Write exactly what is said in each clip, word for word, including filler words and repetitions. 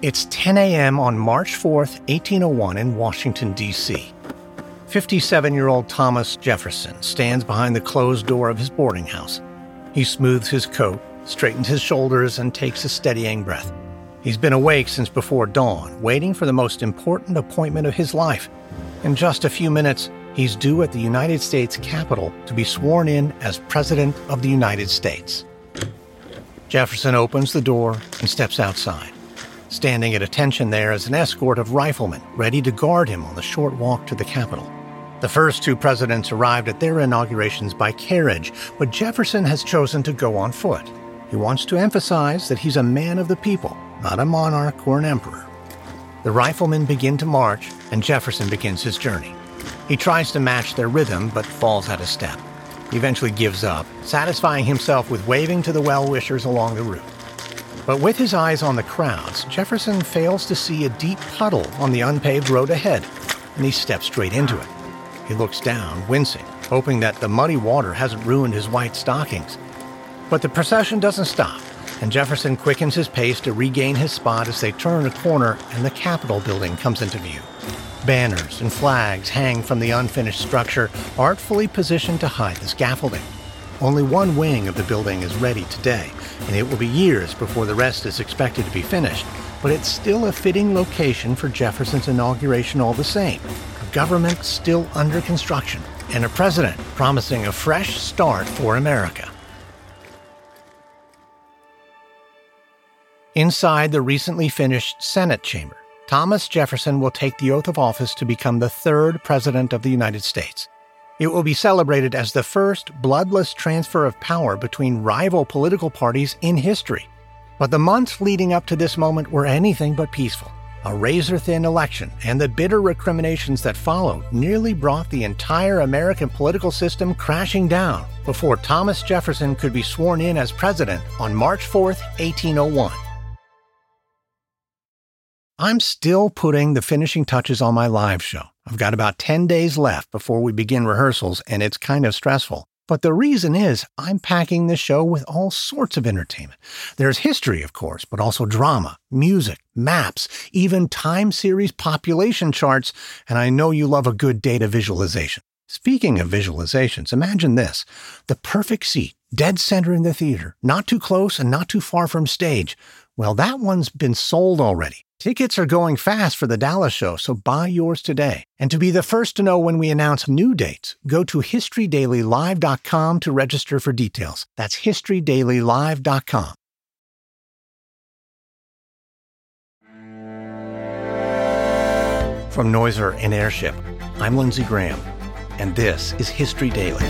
It's ten a.m. on March fourth, eighteen oh one in Washington, D C fifty-seven-year-old Thomas Jefferson stands behind the closed door of his boarding house. He smooths his coat, straightens his shoulders, and takes a steadying breath. He's been awake since before dawn, waiting for the most important appointment of his life. In just a few minutes, he's due at the United States Capitol to be sworn in as President of the United States. Jefferson opens the door and steps outside. Standing at attention there is an escort of riflemen ready to guard him on the short walk to the Capitol. The first two presidents arrived at their inaugurations by carriage, but Jefferson has chosen to go on foot. He wants to emphasize that he's a man of the people, not a monarch or an emperor. The riflemen begin to march, and Jefferson begins his journey. He tries to match their rhythm, but falls out of step. He eventually gives up, satisfying himself with waving to the well-wishers along the route. But with his eyes on the crowds, Jefferson fails to see a deep puddle on the unpaved road ahead, and he steps straight into it. He looks down, wincing, hoping that the muddy water hasn't ruined his white stockings. But the procession doesn't stop, and Jefferson quickens his pace to regain his spot as they turn a corner and the Capitol building comes into view. Banners and flags hang from the unfinished structure, artfully positioned to hide the scaffolding. Only one wing of the building is ready today, and it will be years before the rest is expected to be finished. But it's still a fitting location for Jefferson's inauguration all the same. A government still under construction, and a president promising a fresh start for America. Inside the recently finished Senate chamber, Thomas Jefferson will take the oath of office to become the third president of the United States. It will be celebrated as the first bloodless transfer of power between rival political parties in history. But the months leading up to this moment were anything but peaceful. A razor-thin election and the bitter recriminations that followed nearly brought the entire American political system crashing down before Thomas Jefferson could be sworn in as president on March fourth, eighteen oh one. I'm still putting the finishing touches on my live show. I've got about ten days left before we begin rehearsals, and it's kind of stressful. But the reason is I'm packing the show with all sorts of entertainment. There's history, of course, but also drama, music, maps, even time series population charts, and I know you love a good data visualization. Speaking of visualizations, imagine this. The perfect seat, dead center in the theater, not too close and not too far from stage. Well, that one's been sold already. Tickets are going fast for the Dallas show, so buy yours today. And to be the first to know when we announce new dates, go to history daily live dot com to register for details. That's history daily live dot com. From Noiser and Airship, I'm Lindsey Graham, and this is History Daily.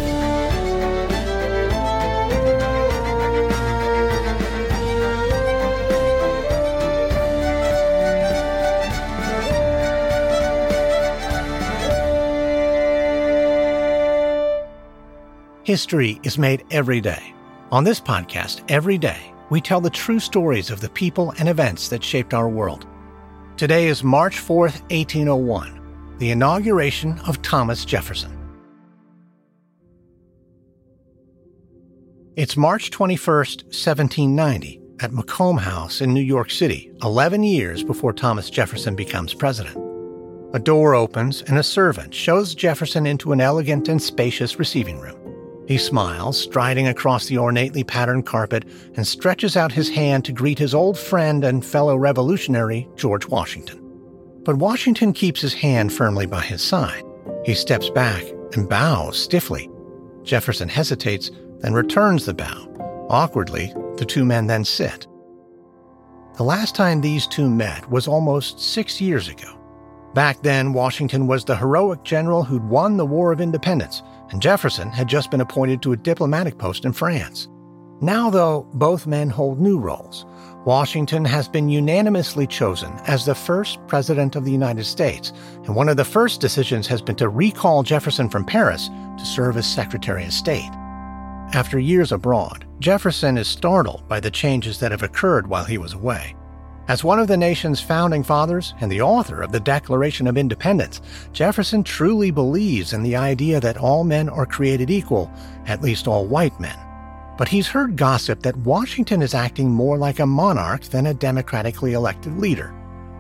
History is made every day. On this podcast, every day, we tell the true stories of the people and events that shaped our world. Today is March fourth, eighteen oh one, the inauguration of Thomas Jefferson. It's March twenty-first, seventeen ninety, at Macomb House in New York City, eleven years before Thomas Jefferson becomes president. A door opens and a servant shows Jefferson into an elegant and spacious receiving room. He smiles, striding across the ornately patterned carpet, and stretches out his hand to greet his old friend and fellow revolutionary, George Washington. But Washington keeps his hand firmly by his side. He steps back and bows stiffly. Jefferson hesitates, then returns the bow. Awkwardly, the two men then sit. The last time these two met was almost six years ago. Back then, Washington was the heroic general who'd won the War of Independence, and Jefferson had just been appointed to a diplomatic post in France. Now, though, both men hold new roles. Washington has been unanimously chosen as the first president of the United States, and one of the first decisions has been to recall Jefferson from Paris to serve as Secretary of State. After years abroad, Jefferson is startled by the changes that have occurred while he was away. As one of the nation's founding fathers and the author of the Declaration of Independence, Jefferson truly believes in the idea that all men are created equal, at least all white men. But he's heard gossip that Washington is acting more like a monarch than a democratically elected leader.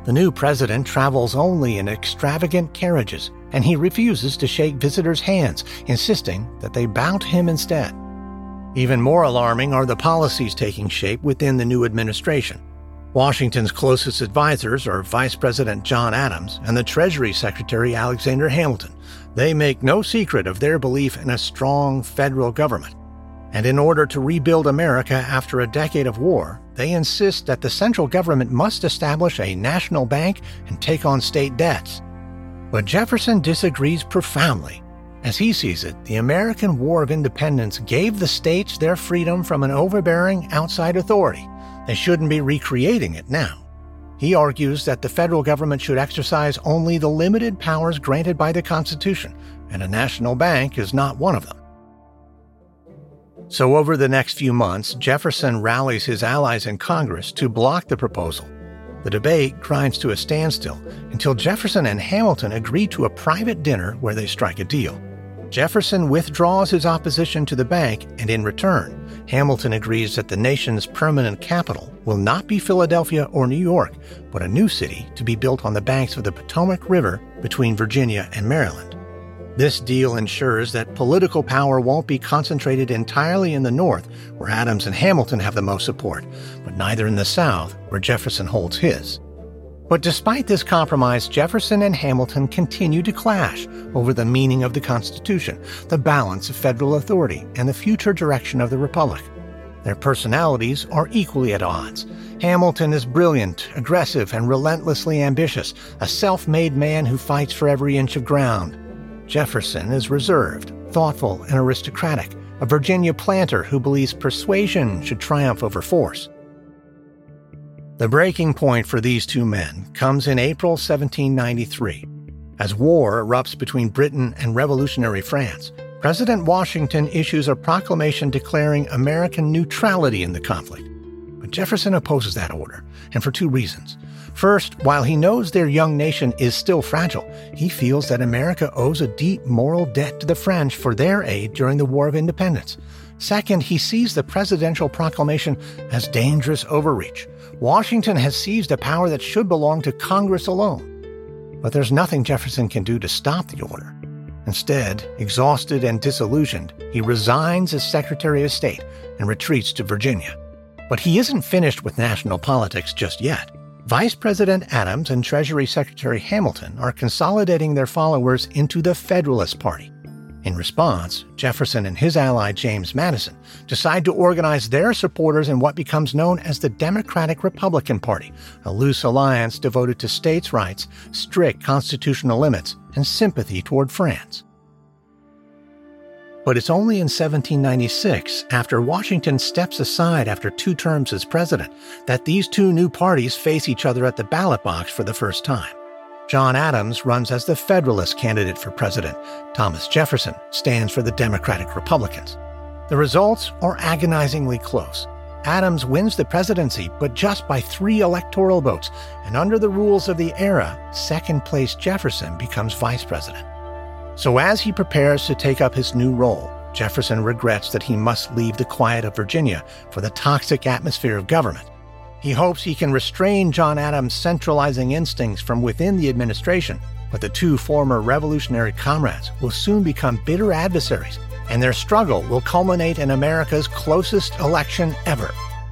The new president travels only in extravagant carriages, and he refuses to shake visitors' hands, insisting that they bow to him instead. Even more alarming are the policies taking shape within the new administration. Washington's closest advisors are Vice President John Adams and the Treasury Secretary Alexander Hamilton. They make no secret of their belief in a strong federal government. And in order to rebuild America after a decade of war, they insist that the central government must establish a national bank and take on state debts. But Jefferson disagrees profoundly. As he sees it, the American War of Independence gave the states their freedom from an overbearing outside authority. They shouldn't be recreating it now. He argues that the federal government should exercise only the limited powers granted by the Constitution, and a national bank is not one of them. So over the next few months, Jefferson rallies his allies in Congress to block the proposal. The debate grinds to a standstill until Jefferson and Hamilton agree to a private dinner where they strike a deal. Jefferson withdraws his opposition to the bank, and in return, Hamilton agrees that the nation's permanent capital will not be Philadelphia or New York, but a new city to be built on the banks of the Potomac River between Virginia and Maryland. This deal ensures that political power won't be concentrated entirely in the North, where Adams and Hamilton have the most support, but neither in the South, where Jefferson holds his. But despite this compromise, Jefferson and Hamilton continue to clash over the meaning of the Constitution, the balance of federal authority, and the future direction of the Republic. Their personalities are equally at odds. Hamilton is brilliant, aggressive, and relentlessly ambitious, a self-made man who fights for every inch of ground. Jefferson is reserved, thoughtful, and aristocratic, a Virginia planter who believes persuasion should triumph over force. The breaking point for these two men comes in April seventeen ninety-three. As war erupts between Britain and revolutionary France, President Washington issues a proclamation declaring American neutrality in the conflict. But Jefferson opposes that order, and for two reasons. First, while he knows their young nation is still fragile, he feels that America owes a deep moral debt to the French for their aid during the War of Independence. Second, he sees the presidential proclamation as dangerous overreach. Washington has seized a power that should belong to Congress alone. But there's nothing Jefferson can do to stop the order. Instead, exhausted and disillusioned, he resigns as Secretary of State and retreats to Virginia. But he isn't finished with national politics just yet. Vice President Adams and Treasury Secretary Hamilton are consolidating their followers into the Federalist Party. In response, Jefferson and his ally James Madison decide to organize their supporters in what becomes known as the Democratic Republican Party, a loose alliance devoted to states' rights, strict constitutional limits, and sympathy toward France. But it's only in seventeen ninety-six, after Washington steps aside after two terms as president, that these two new parties face each other at the ballot box for the first time. John Adams runs as the Federalist candidate for president. Thomas Jefferson stands for the Democratic Republicans. The results are agonizingly close. Adams wins the presidency, but just by three electoral votes, and under the rules of the era, second-place Jefferson becomes vice president. So as he prepares to take up his new role, Jefferson regrets that he must leave the quiet of Virginia for the toxic atmosphere of government. He hopes he can restrain John Adams' centralizing instincts from within the administration, but the two former revolutionary comrades will soon become bitter adversaries, and their struggle will culminate in America's closest election ever.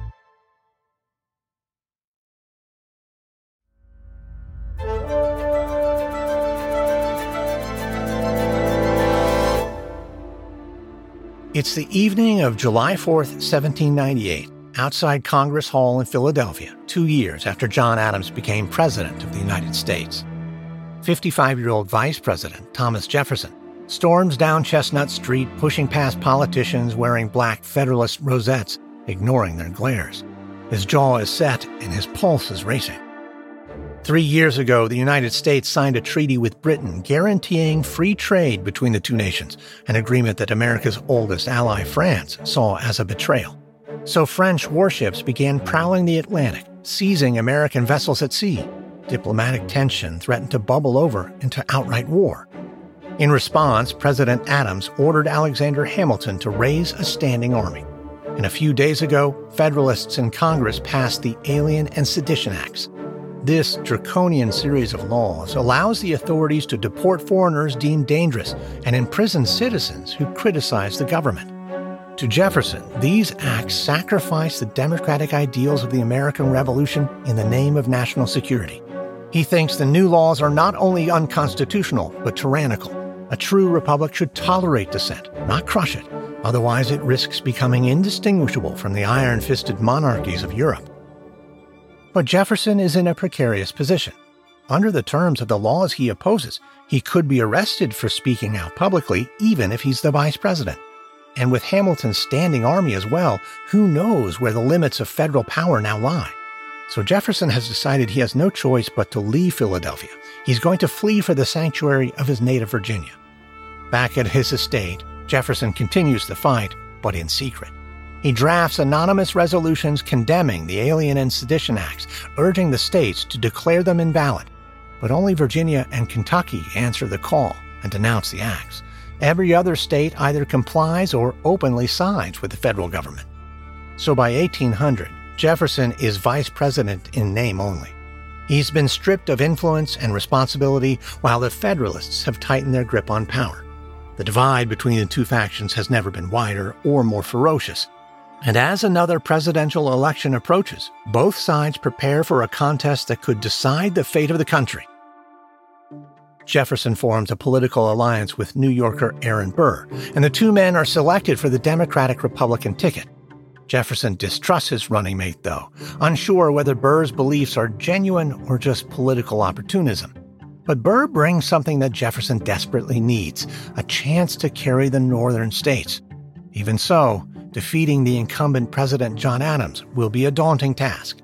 It's the evening of July fourth, seventeen ninety-eight, outside Congress Hall in Philadelphia, two years after John Adams became President of the United States. fifty-five-year-old Vice President Thomas Jefferson storms down Chestnut Street, pushing past politicians wearing black Federalist rosettes, ignoring their glares. His jaw is set and his pulse is racing. Three years ago, the United States signed a treaty with Britain guaranteeing free trade between the two nations, an agreement that America's oldest ally, France, saw as a betrayal. So French warships began prowling the Atlantic, seizing American vessels at sea. Diplomatic tension threatened to bubble over into outright war. In response, President Adams ordered Alexander Hamilton to raise a standing army. And a few days ago, Federalists in Congress passed the Alien and Sedition Acts. This draconian series of laws allows the authorities to deport foreigners deemed dangerous and imprison citizens who criticize the government. To Jefferson, these acts sacrifice the democratic ideals of the American Revolution in the name of national security. He thinks the new laws are not only unconstitutional, but tyrannical. A true republic should tolerate dissent, not crush it. Otherwise, it risks becoming indistinguishable from the iron-fisted monarchies of Europe. But Jefferson is in a precarious position. Under the terms of the laws he opposes, he could be arrested for speaking out publicly, even if he's the vice president. And with Hamilton's standing army as well, who knows where the limits of federal power now lie? So Jefferson has decided he has no choice but to leave Philadelphia. He's going to flee for the sanctuary of his native Virginia. Back at his estate, Jefferson continues the fight, but in secret. He drafts anonymous resolutions condemning the Alien and Sedition Acts, urging the states to declare them invalid. But only Virginia and Kentucky answer the call and denounce the acts. Every other state either complies or openly sides with the federal government. So by eighteen hundred, Jefferson is vice president in name only. He's been stripped of influence and responsibility while the Federalists have tightened their grip on power. The divide between the two factions has never been wider or more ferocious. And as another presidential election approaches, both sides prepare for a contest that could decide the fate of the country. Jefferson forms a political alliance with New Yorker Aaron Burr, and the two men are selected for the Democratic-Republican ticket. Jefferson distrusts his running mate, though, unsure whether Burr's beliefs are genuine or just political opportunism. But Burr brings something that Jefferson desperately needs, a chance to carry the northern states. Even so, defeating the incumbent President John Adams will be a daunting task.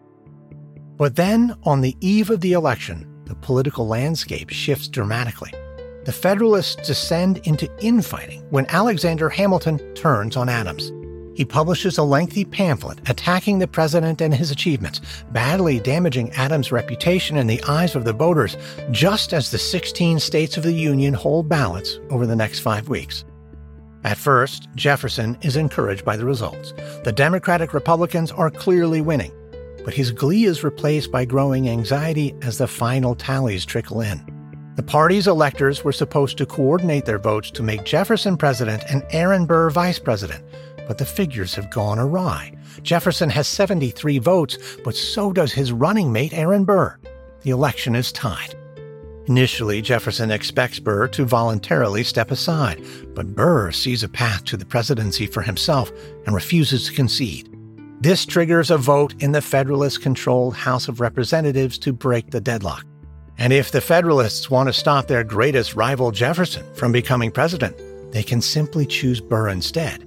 But then, on the eve of the election, the political landscape shifts dramatically. The Federalists descend into infighting when Alexander Hamilton turns on Adams. He publishes a lengthy pamphlet attacking the president and his achievements, badly damaging Adams' reputation in the eyes of the voters, just as the sixteen states of the Union hold ballots over the next five weeks. At first, Jefferson is encouraged by the results. The Democratic Republicans are clearly winning, but his glee is replaced by growing anxiety as the final tallies trickle in. The party's electors were supposed to coordinate their votes to make Jefferson president and Aaron Burr vice president, but the figures have gone awry. Jefferson has seventy-three votes, but so does his running mate Aaron Burr. The election is tied. Initially, Jefferson expects Burr to voluntarily step aside, but Burr sees a path to the presidency for himself and refuses to concede. This triggers a vote in the Federalist-controlled House of Representatives to break the deadlock. And if the Federalists want to stop their greatest rival Jefferson from becoming president, they can simply choose Burr instead.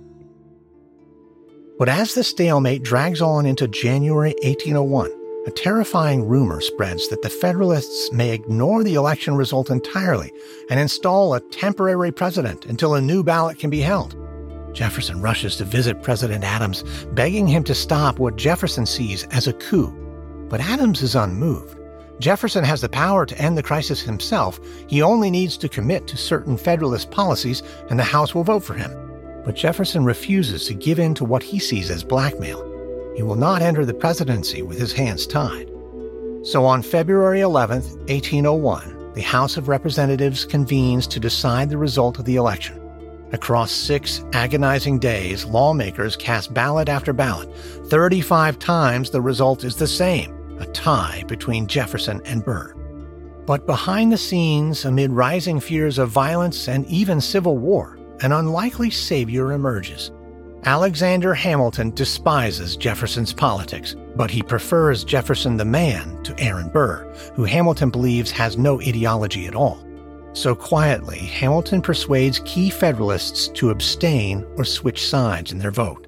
But as the stalemate drags on into January eighteen oh one, a terrifying rumor spreads that the Federalists may ignore the election result entirely and install a temporary president until a new ballot can be held. Jefferson rushes to visit President Adams, begging him to stop what Jefferson sees as a coup. But Adams is unmoved. Jefferson has the power to end the crisis himself. He only needs to commit to certain Federalist policies, and the House will vote for him. But Jefferson refuses to give in to what he sees as blackmail. He will not enter the presidency with his hands tied. So on February eleventh, eighteen oh one, the House of Representatives convenes to decide the result of the election. Across six agonizing days, lawmakers cast ballot after ballot. thirty-five times the result is the same, a tie between Jefferson and Burr. But behind the scenes, amid rising fears of violence and even civil war, an unlikely savior emerges. Alexander Hamilton despises Jefferson's politics, but he prefers Jefferson the man to Aaron Burr, who Hamilton believes has no ideology at all. So quietly, Hamilton persuades key Federalists to abstain or switch sides in their vote.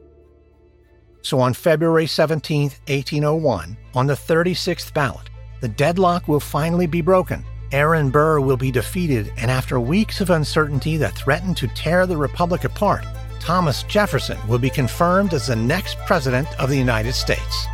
So on February seventeenth, eighteen oh one, on the thirty-sixth ballot, the deadlock will finally be broken. Aaron Burr will be defeated, and after weeks of uncertainty that threatened to tear the Republic apart, Thomas Jefferson will be confirmed as the next President of the United States.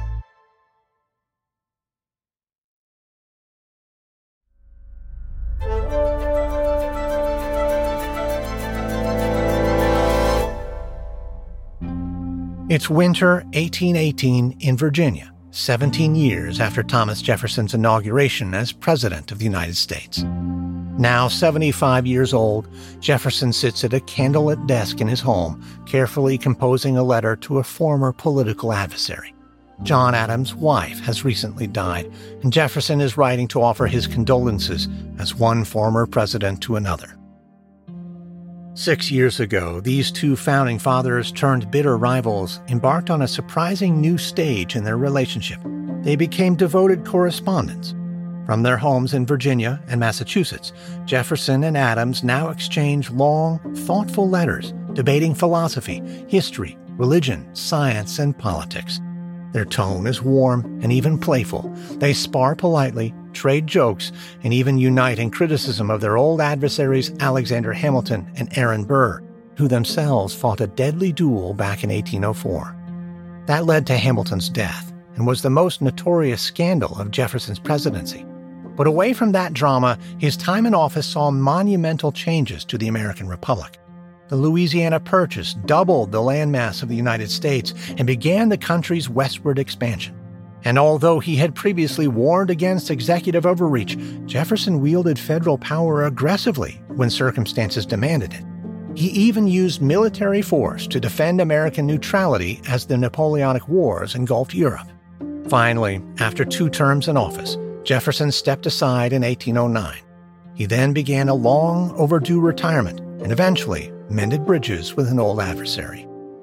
It's winter eighteen eighteen in Virginia, seventeen years after Thomas Jefferson's inauguration as President of the United States. Now seventy-five years old, Jefferson sits at a candlelit desk in his home, carefully composing a letter to a former political adversary. John Adams' wife has recently died, and Jefferson is writing to offer his condolences as one former president to another. Six years ago, these two founding fathers turned bitter rivals embarked on a surprising new stage in their relationship. They became devoted correspondents. From their homes in Virginia and Massachusetts, Jefferson and Adams now exchange long, thoughtful letters debating philosophy, history, religion, science, and politics. Their tone is warm and even playful. They spar politely, trade jokes, and even unite in criticism of their old adversaries Alexander Hamilton and Aaron Burr, who themselves fought a deadly duel back in eighteen oh four. That led to Hamilton's death and was the most notorious scandal of Jefferson's presidency. But away from that drama, his time in office saw monumental changes to the American Republic. The Louisiana Purchase doubled the landmass of the United States and began the country's westward expansion. And although he had previously warned against executive overreach, Jefferson wielded federal power aggressively when circumstances demanded it. He even used military force to defend American neutrality as the Napoleonic Wars engulfed Europe. Finally, after two terms in office, Jefferson stepped aside in eighteen oh nine. He then began a long overdue retirement and eventually mended bridges with an old adversary.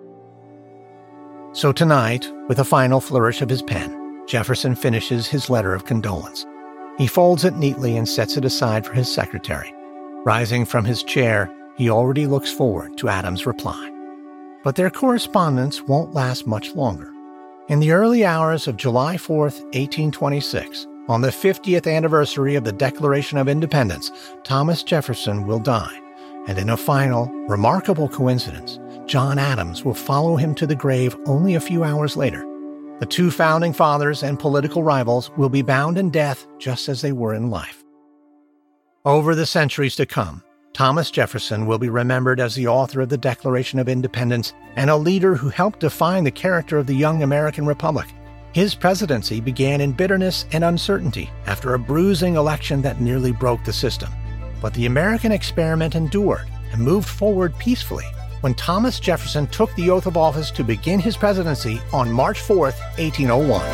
So tonight, with a final flourish of his pen, Jefferson finishes his letter of condolence. He folds it neatly and sets it aside for his secretary. Rising from his chair, he already looks forward to Adams' reply. But their correspondence won't last much longer. In the early hours of July fourth, eighteen twenty-six, on the fiftieth anniversary of the Declaration of Independence, Thomas Jefferson will die. And in a final, remarkable coincidence, John Adams will follow him to the grave only a few hours later. The two founding fathers and political rivals will be bound in death just as they were in life. Over the centuries to come, Thomas Jefferson will be remembered as the author of the Declaration of Independence and a leader who helped define the character of the young American Republic. His presidency began in bitterness and uncertainty after a bruising election that nearly broke the system. But the American experiment endured and moved forward peacefully when Thomas Jefferson took the oath of office to begin his presidency on March fourth, eighteen oh one.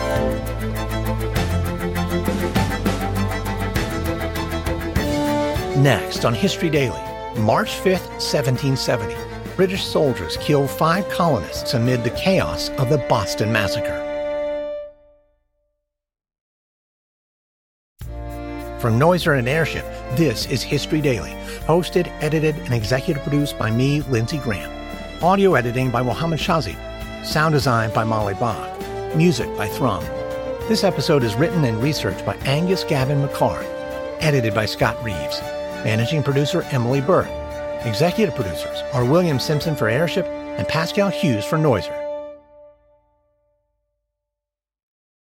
Next on History Daily, March fifth, seventeen seventy, British soldiers kill five colonists amid the chaos of the Boston Massacre. From Noiser and Airship, this is History Daily, hosted, edited, and executive produced by me, Lindsey Graham. Audio editing by Mohammed Shazi. Sound design by Molly Bach. Music by Thrum. This episode is written and researched by Angus Gavin McCarr. Edited by Scott Reeves. Managing producer Emily Burke. Executive producers are William Simpson for Airship and Pascal Hughes for Noiser.